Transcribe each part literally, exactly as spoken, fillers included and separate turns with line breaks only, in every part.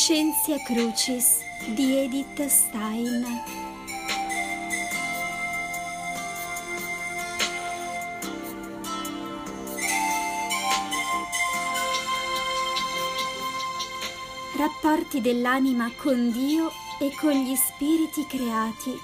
Scientia Crucis di Edith Stein. Rapporti dell'anima con Dio e con gli spiriti creati.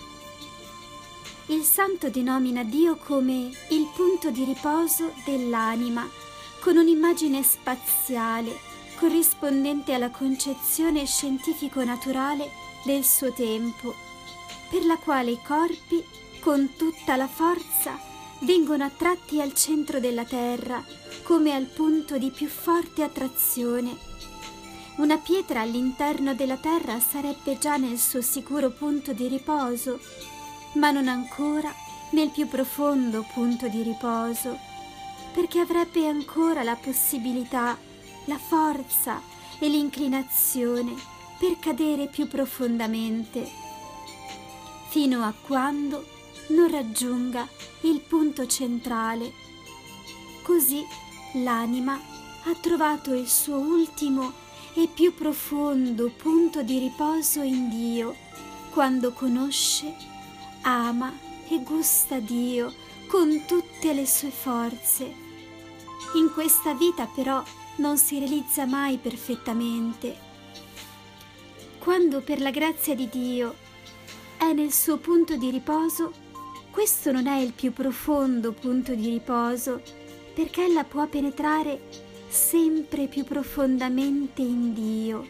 Il santo denomina Dio come il punto di riposo dell'anima, con un'immagine spaziale corrispondente alla concezione scientifico-naturale del suo tempo, per la quale i corpi, con tutta la forza, vengono attratti al centro della terra come al punto di più forte attrazione. Una pietra all'interno della terra sarebbe già nel suo sicuro punto di riposo, ma non ancora nel più profondo punto di riposo, perché avrebbe ancora la possibilità, la forza e l'inclinazione per cadere più profondamente, fino a quando non raggiunga il punto centrale. Così l'anima ha trovato il suo ultimo e più profondo punto di riposo in Dio, quando conosce, ama e gusta Dio con tutte le sue forze. In questa vita però non si realizza mai perfettamente. Quando per la grazia di Dio è nel suo punto di riposo, questo non è il più profondo punto di riposo, perché ella può penetrare sempre più profondamente in Dio.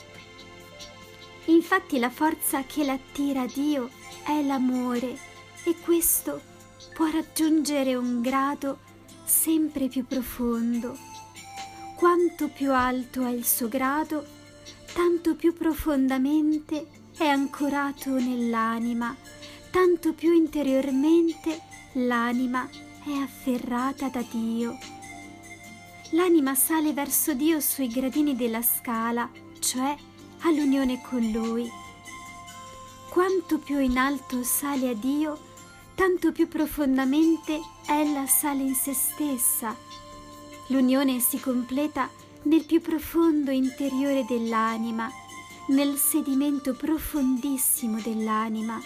Infatti la forza che l'attira a Dio è l'amore, e questo può raggiungere un grado sempre più profondo. Quanto più alto è il suo grado, tanto più profondamente è ancorato nell'anima, tanto più interiormente l'anima è afferrata da Dio. L'anima sale verso Dio sui gradini della scala, cioè all'unione con Lui. Quanto più in alto sale a Dio, tanto più profondamente ella sale in se stessa. L'unione si completa nel più profondo interiore dell'anima, nel sedimento profondissimo dell'anima.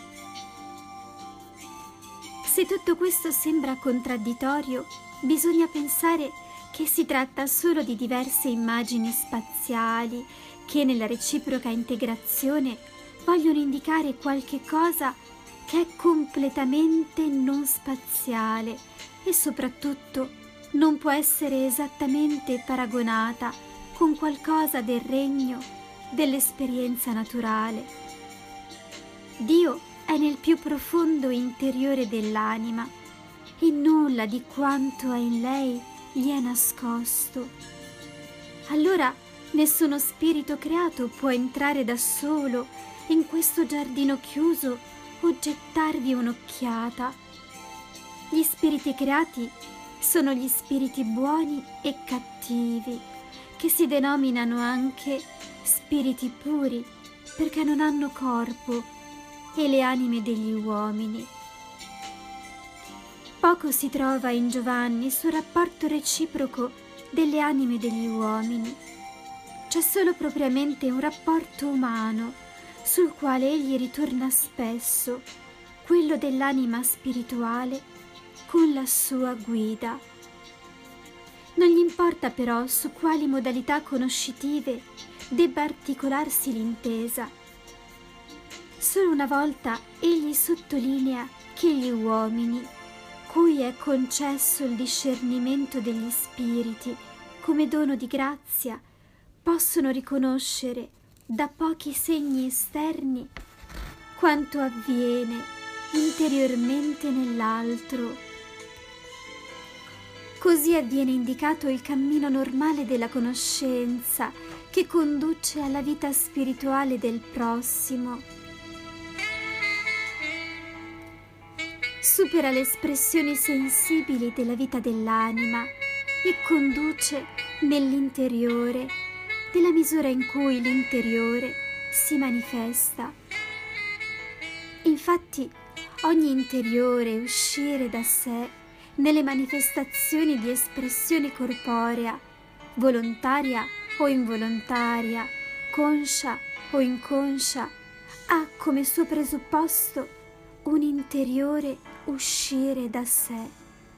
Se tutto questo sembra contraddittorio, bisogna pensare che si tratta solo di diverse immagini spaziali che nella reciproca integrazione vogliono indicare qualche cosa che è completamente non spaziale e soprattutto non può essere esattamente paragonata con qualcosa del regno dell'esperienza naturale. Dio è nel più profondo interiore dell'anima e nulla di quanto è in lei gli è nascosto. Allora nessuno spirito creato può entrare da solo in questo giardino chiuso o gettarvi un'occhiata. Gli spiriti creati sono gli spiriti buoni e cattivi, che si denominano anche spiriti puri perché non hanno corpo, e le anime degli uomini. Poco si trova in Giovanni sul rapporto reciproco delle anime degli uomini. C'è solo propriamente un rapporto umano sul quale egli ritorna spesso, quello dell'anima spirituale con la sua guida. Non gli importa però su quali modalità conoscitive debba articolarsi l'intesa. Solo una volta egli sottolinea che gli uomini, cui è concesso il discernimento degli spiriti come dono di grazia, possono riconoscere da pochi segni esterni quanto avviene interiormente nell'altro. Così avviene indicato il cammino normale della conoscenza che conduce alla vita spirituale del prossimo. Supera le espressioni sensibili della vita dell'anima e conduce nell'interiore, nella misura in cui l'interiore si manifesta. Infatti, ogni interiore uscire da sé nelle manifestazioni di espressione corporea, volontaria o involontaria, conscia o inconscia, ha come suo presupposto un interiore uscire da sé.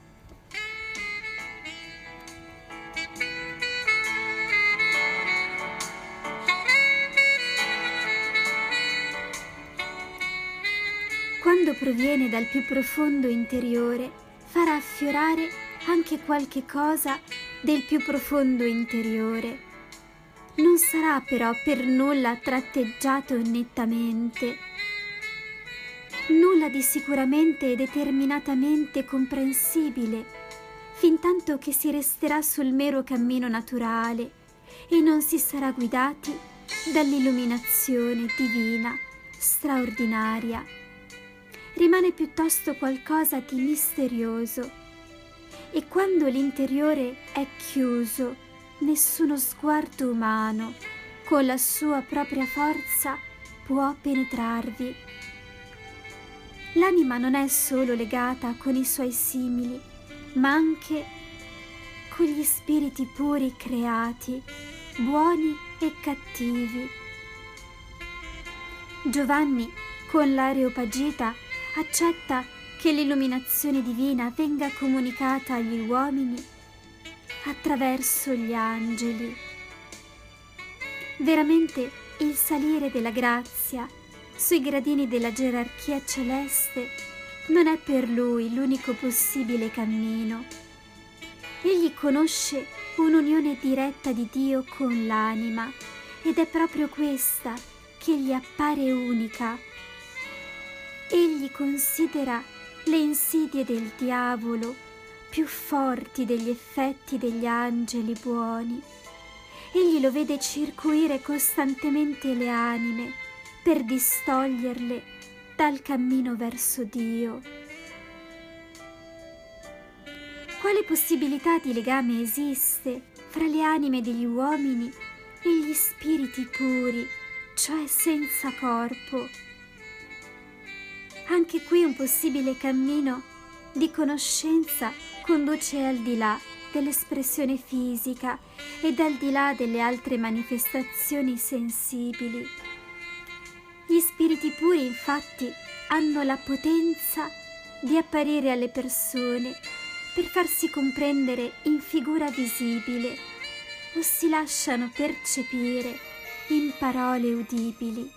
Quando proviene dal più profondo interiore, farà affiorare anche qualche cosa del più profondo interiore. Non sarà però per nulla tratteggiato nettamente, nulla di sicuramente e determinatamente comprensibile, fintanto che si resterà sul mero cammino naturale e non si sarà guidati dall'illuminazione divina straordinaria. Rimane piuttosto qualcosa di misterioso, e quando l'interiore è chiuso, nessuno sguardo umano con la sua propria forza può penetrarvi. L'anima non è solo legata con i suoi simili, ma anche con gli spiriti puri creati, buoni e cattivi. Giovanni, con l'Areopagita, accetta che l'illuminazione divina venga comunicata agli uomini attraverso gli angeli. Veramente il salire della grazia sui gradini della gerarchia celeste non è per lui l'unico possibile cammino. Egli conosce un'unione diretta di Dio con l'anima, ed è proprio questa che gli appare unica. Egli considera le insidie del diavolo più forti degli effetti degli angeli buoni. Egli lo vede circuire costantemente le anime per distoglierle dal cammino verso Dio. Quale possibilità di legame esiste fra le anime degli uomini e gli spiriti puri, cioè senza corpo? Anche qui un possibile cammino di conoscenza conduce al di là dell'espressione fisica ed al di là delle altre manifestazioni sensibili. Gli spiriti puri, infatti, hanno la potenza di apparire alle persone per farsi comprendere in figura visibile, o si lasciano percepire in parole udibili.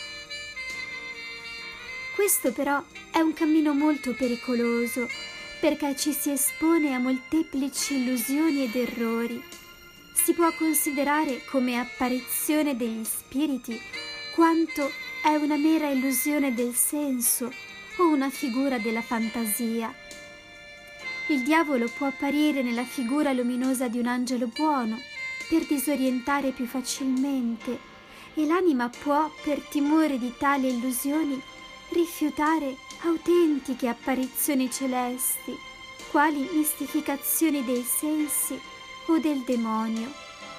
Questo però è un cammino molto pericoloso, perché ci si espone a molteplici illusioni ed errori. Si può considerare come apparizione degli spiriti quanto è una mera illusione del senso o una figura della fantasia. Il diavolo può apparire nella figura luminosa di un angelo buono per disorientare più facilmente, e l'anima può, per timore di tali illusioni, rifiutare autentiche apparizioni celesti, quali mistificazioni dei sensi o del demonio.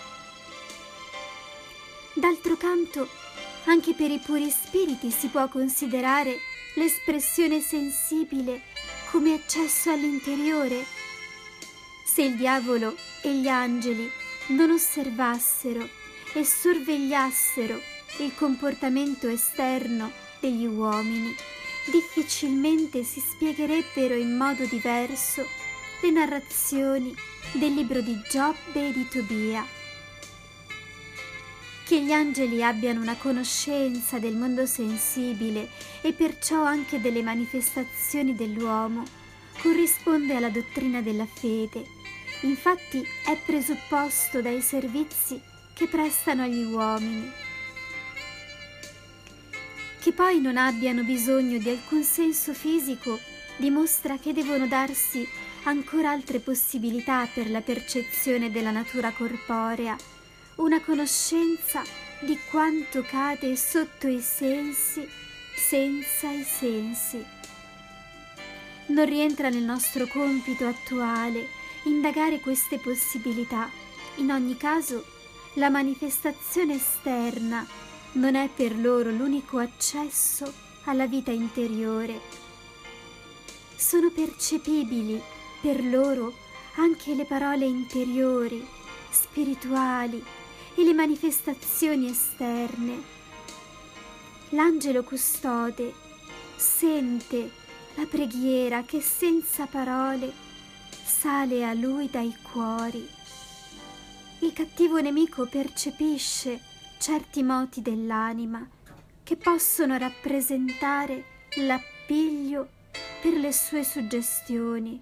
D'altro canto, anche per i puri spiriti si può considerare l'espressione sensibile come accesso all'interiore. Se il diavolo e gli angeli non osservassero e sorvegliassero il comportamento esterno degli uomini, difficilmente si spiegherebbero in modo diverso le narrazioni del libro di Giobbe e di Tobia. Che gli angeli abbiano una conoscenza del mondo sensibile e perciò anche delle manifestazioni dell'uomo corrisponde alla dottrina della fede. Infatti è presupposto dai servizi che prestano agli uomini. Che poi non abbiano bisogno di alcun senso fisico dimostra che devono darsi ancora altre possibilità per la percezione della natura corporea, una conoscenza di quanto cade sotto i sensi senza i sensi. Non rientra nel nostro compito attuale indagare queste possibilità. In ogni caso, la manifestazione esterna non è per loro l'unico accesso alla vita interiore. Sono percepibili per loro anche le parole interiori, spirituali, e le manifestazioni esterne. L'angelo custode sente la preghiera che senza parole sale a lui dai cuori. Il cattivo nemico percepisce certi moti dell'anima che possono rappresentare l'appiglio per le sue suggestioni.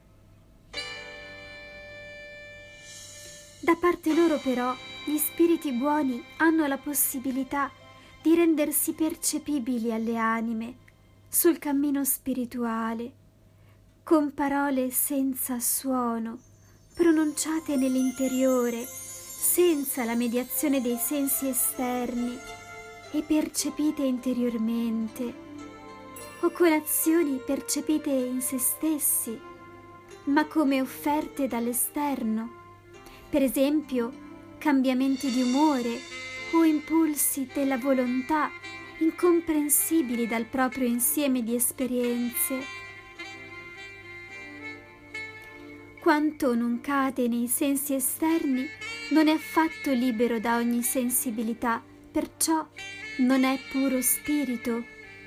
Da parte loro però gli spiriti buoni hanno la possibilità di rendersi percepibili alle anime sul cammino spirituale, con parole senza suono, pronunciate nell'interiore, senza la mediazione dei sensi esterni e percepite interiormente, o con azioni percepite in se stessi, ma come offerte dall'esterno, per esempio cambiamenti di umore o impulsi della volontà incomprensibili dal proprio insieme di esperienze. Quanto non cade nei sensi esterni non è affatto libero da ogni sensibilità, perciò non è puro spirito.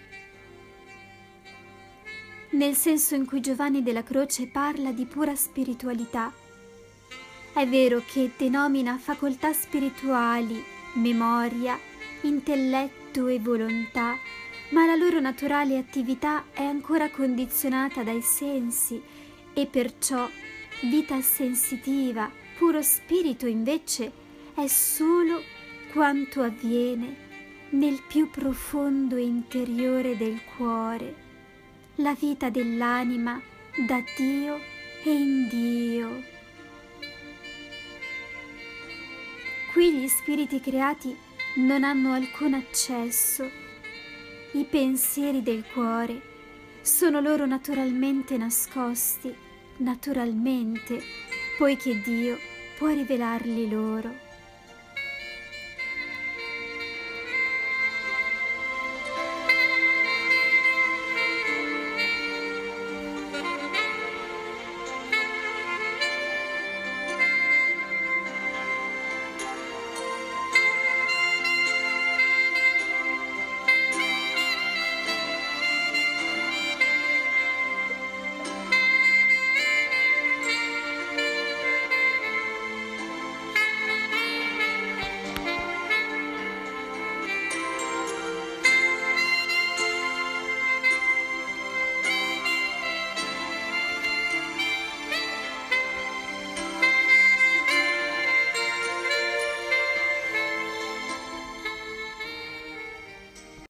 Nel senso in cui Giovanni della Croce parla di pura spiritualità, è vero che denomina facoltà spirituali, memoria, intelletto e volontà, ma la loro naturale attività è ancora condizionata dai sensi e perciò vita sensitiva, puro spirito invece è solo quanto avviene nel più profondo interiore del cuore, la vita dell'anima da Dio e in Dio. Qui gli spiriti creati non hanno alcun accesso. I pensieri del cuore sono loro naturalmente nascosti, naturalmente, poiché Dio può rivelarli loro.